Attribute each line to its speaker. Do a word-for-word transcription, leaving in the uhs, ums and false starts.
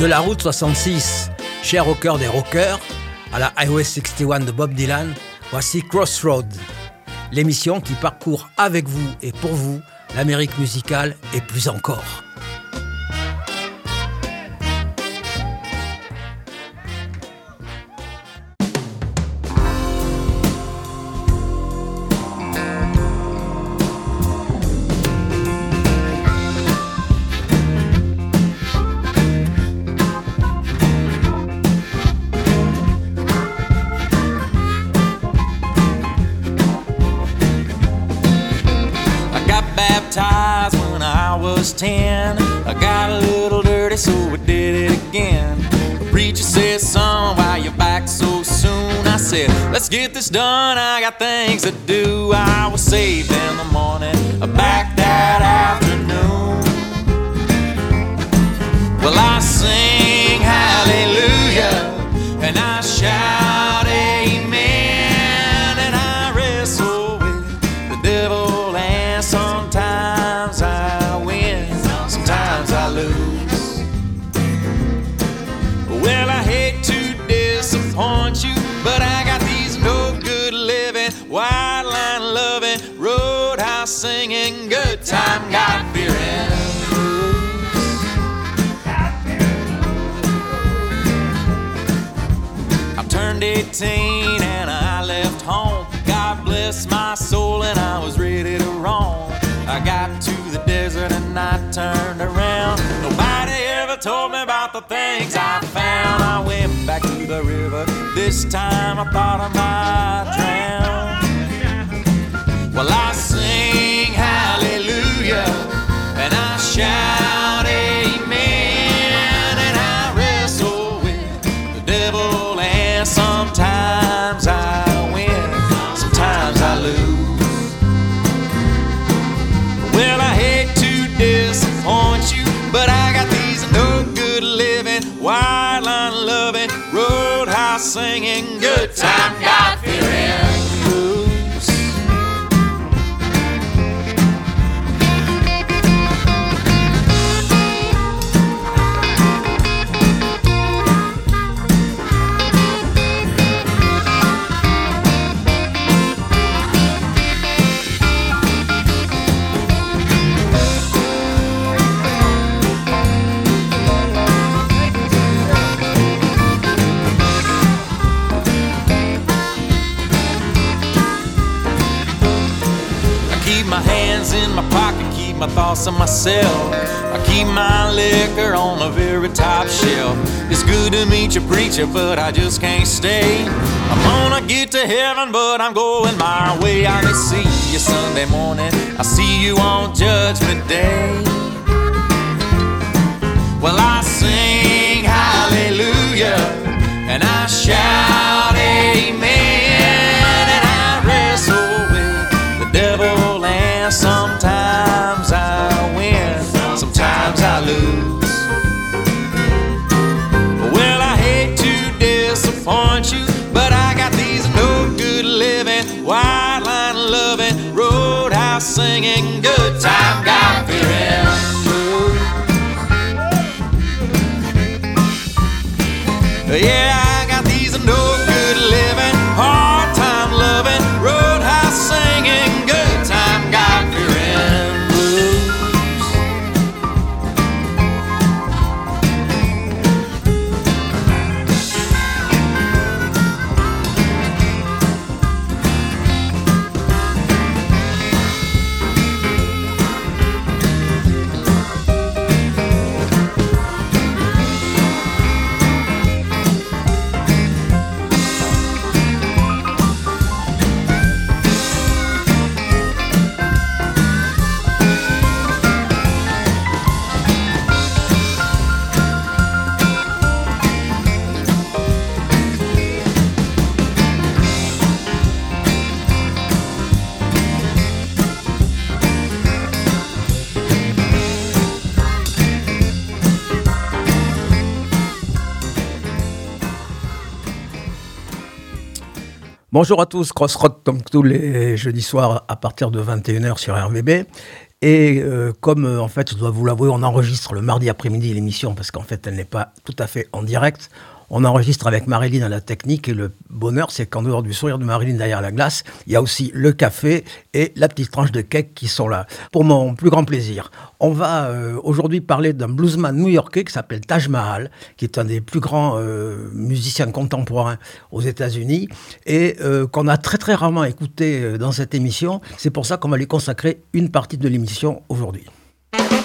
Speaker 1: De la route soixante-six, cher au cœur des rockers, à la Highway soixante et un de Bob Dylan, voici Crossroads, l'émission qui parcourt avec vous et pour vous l'Amérique musicale et plus encore.
Speaker 2: ten. I got a little dirty, so I did it again. The preacher said, son, why you back so soon? I said, let's get this done, I got things to do. I was saved in the morning, back that afternoon. Well, I sing hallelujah, and I shout amen, and I wrestle with the devil, and sometimes I I lose. Well, I hate to disappoint you, but I got these no good living, wide line loving, roadhouse singing, good time, God fearing blues. I turned eighteen and I left home. God bless my soul, and I was ready to roam. I got to the desert and I turned around. Nobody ever told me about the things I found. I went back to the river. This time I thought I might drown. Well, I sing hallelujah, and I shout amen, and I wrestle with the devil, and sometimes I win, sometimes I lose. Well, I hate to disappoint you, but I got these no good living, wide line loving, roadhouse singing, good time, God fearing blues. My hands in my pocket, keep my thoughts on myself. I keep my liquor on the very top shelf. It's good to meet you, preacher, but I just can't stay. I'm gonna get to heaven, but I'm going my way. I may see you Sunday morning, I see you on Judgment Day. Well, I sing hallelujah, and I shout amen, and I wrestle with the devil. Sometimes I win, sometimes I lose. Well, I hate to disappoint you, but I got these no good living, wide line loving, roadhouse singing, good time, God fearing blues. Yeah, I got these no good living, hard time loving, roadhouse singing, good time, God fearing blues.
Speaker 1: Bonjour à tous, Crossroads comme tous les jeudis soirs à partir de vingt et une heures sur R V B. Et euh, comme, euh, en fait, je dois vous l'avouer, on enregistre le mardi après-midi l'émission, parce qu'en fait, elle n'est pas tout à fait en direct. On enregistre avec Marilyn à la technique, et le bonheur, c'est qu'en dehors du sourire de Marilyn derrière la glace, il y a aussi le café et la petite tranche de cake qui sont là, pour mon plus grand plaisir. On va euh, aujourd'hui parler d'un bluesman new-yorkais qui s'appelle Taj Mahal, qui est un des plus grands euh, musiciens contemporains aux États-Unis, et euh, qu'on a très très rarement écouté dans cette émission. C'est pour ça qu'on va lui consacrer une partie de l'émission aujourd'hui.